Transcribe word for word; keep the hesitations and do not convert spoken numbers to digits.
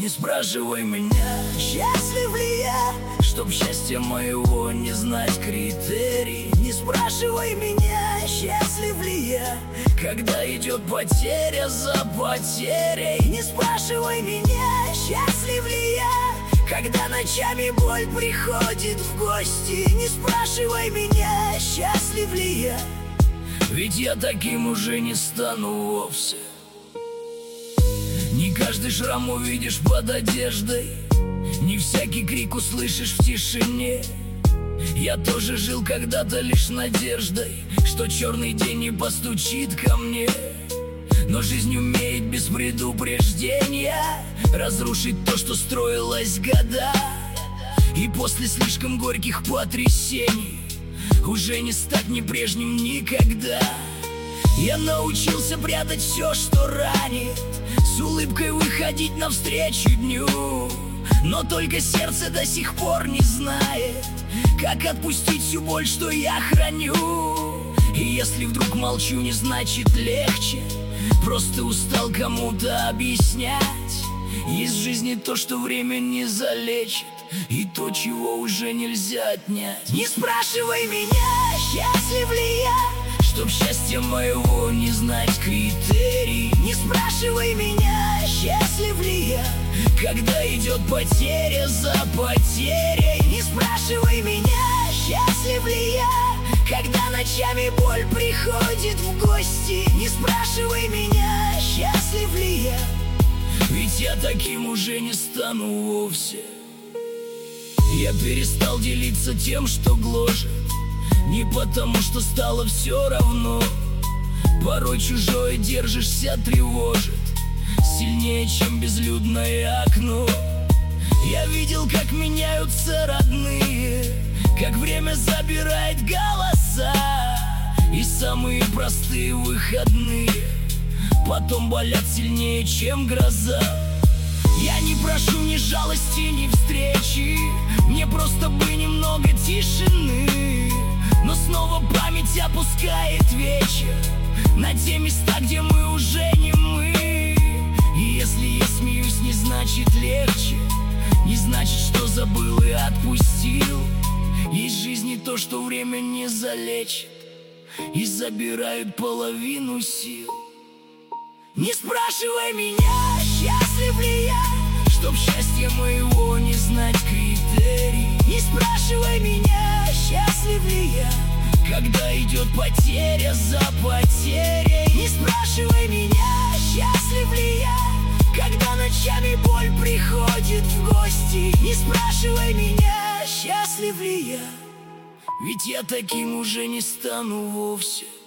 Не спрашивай меня, счастлив ли я, чтоб счастья моего не знать критерий. Не спрашивай меня, счастлив ли я, когда идет потеря за потерей. Не спрашивай меня, счастлив ли я, когда ночами боль приходит в гости. Не спрашивай меня, счастлив ли я, ведь я таким уже не стану вовсе. Не каждый шрам увидишь под одеждой, не всякий крик услышишь в тишине. Я тоже жил когда-то лишь надеждой, что черный день не постучит ко мне. Но жизнь умеет без предупреждения разрушить то, что строилось года. И после слишком горьких потрясений уже не стать не прежним никогда. Я научился прятать все, что ранит, с улыбкой выходить навстречу дню. Но только сердце до сих пор не знает, как отпустить всю боль, что я храню. И если вдруг молчу, не значит легче, просто устал кому-то объяснять. Есть в жизни то, что время не залечит, и то, чего уже нельзя отнять. Не спрашивай меня, счастлив ли я, чтоб счастья моего не знать критерий. Не спрашивай меня, счастлив ли я, когда идет потеря за потерей. Не спрашивай меня, счастлив ли я, когда ночами боль приходит в гости. Не спрашивай меня, счастлив ли я, ведь я таким уже не стану вовсе. Я перестал делиться тем, что гложет, не потому, что стало все равно. Порой чужое держишься тревожит сильнее, чем безлюдное окно. Я видел, как меняются родные, как время забирает голоса, и самые простые выходные потом болят сильнее, чем гроза. Я не прошу ни жалости, ни встречи, мне просто бы немного тишины. Но снова память опускает вечер на те места, где мы уже не мы. И если я смеюсь, не значит легче, не значит, что забыл и отпустил. Есть в жизни то, что время не залечит, и забирает половину сил. Не спрашивай меня, счастлив ли я, чтоб счастья моего не знать критерий. Не спрашивай меня, счастлив ли я, когда идет потеря за потерей. Не спрашивай меня, счастлив ли я, когда ночами боль приходит в гости. Не спрашивай меня, счастлив ли я, ведь я таким уже не стану вовсе.